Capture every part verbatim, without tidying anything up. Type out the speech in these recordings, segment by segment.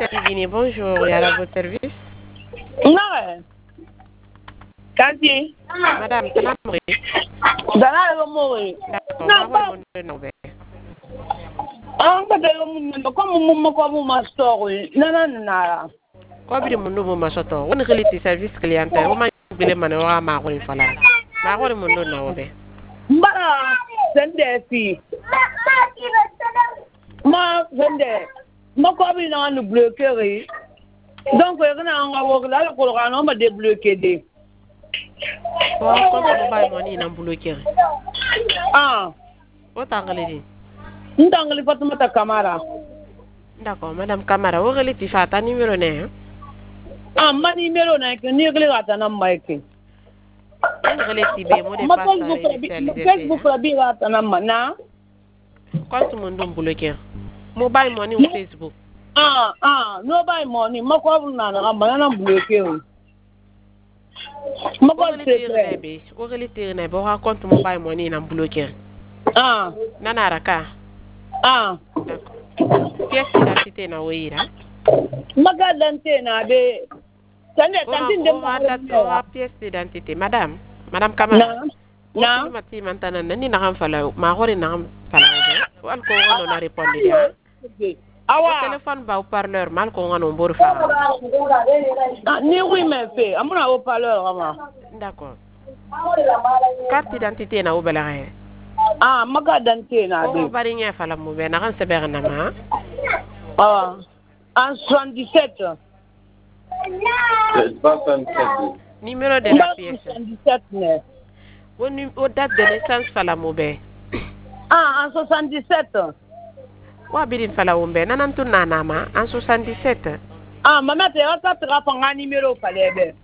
Guinée, bonjour, et à votre service. Non, Kanti. Madame, c'est la mourir. Dana le mourir. D'accord, ma voix est non. Ah, pas de l'homme, comme mon mot, ma story. Non, non, non. Quoi, bien, mon nouveau machoto. On est service clientèle. On m'a dit que mon aura ma rôle fala. Ma rôle, mon nom, n'a pas. Mbara, sende fi. Ma sende. Ma ko bi na nu bloquer. Donc on a nga wo la ko ra no ma débloquer dé. Ko ko mo bay mo ni na bloquer. Ah. O tangale di. Ndangali Fatoumata Camara. D'accord, madame Camara, wo gele ti fata numéro ne. Ah, ma numéro na ke ni gele gata na maike. On gele ti be mo de passe Facebook la bi gata na mana. Quand mon nom bloquer. Mobile money ou Facebook. Ah, ah, no buy money. Ma ko na na ma na bloquer. Ma ko te be. Wo gele ti ne bo ha compte mobile money na bloquer. Ah, nana raka. Ah. D'accord. Pièce d'identité na oira. Maga d'identité na be. Tande tantine de mo pièce d'identité madame. Madame Camara. Na. Na. Mati mantana nani na ham fala ma hore na ham fala be. Wal ko ngano na répondre dia. Awa. Téléphone ba au parleur mal ko ngano mbor fa. Ah, ni oui mais fait. Amuna au parleur ama. D'accord. Carte d'identité na obela he. Ah, maga d'identité na be. Ko bari nya fala mo be na kan se ber na ma. Ah. En soixante-dix-sept. Numéro de la pièce. soixante-dix-sept ne. Au date de naissance fala mo be. Ah, en soixante-dix-sept. Wa birin fala wo be nanan tun nana ma en soixante-dix-sept. Ah, maman te va te rappeler un numéro fallait be.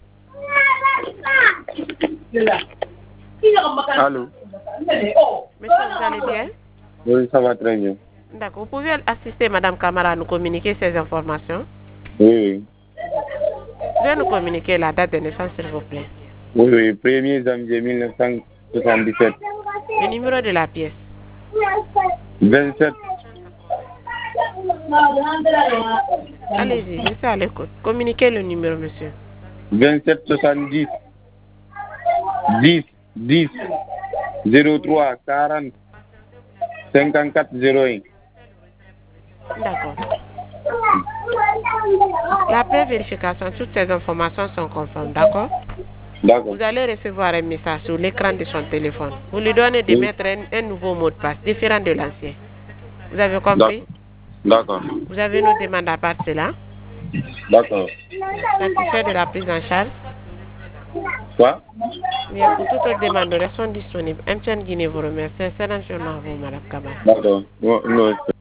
Allô. Monsieur, vous allez bien? Oui, ça va très bien. D'accord. Vous pouvez assister Madame Camara à nous communiquer ces informations? Oui, oui. Vous pouvez nous communiquer la date de naissance, s'il vous plaît? Oui, oui. premier janvier mille neuf cent soixante-dix-sept. Le numéro de la pièce? vingt-sept. Allez-y, je suis à l'écoute. Communiquez le numéro, monsieur. vingt-sept soixante-dix. dix, dix, zéro trois, quarante, cinquante-quatre, zéro un. D'accord. La pré-vérification, toutes ces informations sont conformes, d'accord? D'accord. Vous allez recevoir un message sur l'écran de son téléphone. Vous lui donnez de Oui. mettre un, un nouveau mot de passe, différent de l'ancien. Vous avez compris? D'accord. Vous avez une demande à part cela? D'accord. Satisfait de la prise en charge? Quoi? Bien, pour toutes les demandes, sont disponibles. M T N Guinée vous remercie. Excellente journée à vous, Madame Kamara. D'accord. Non, non.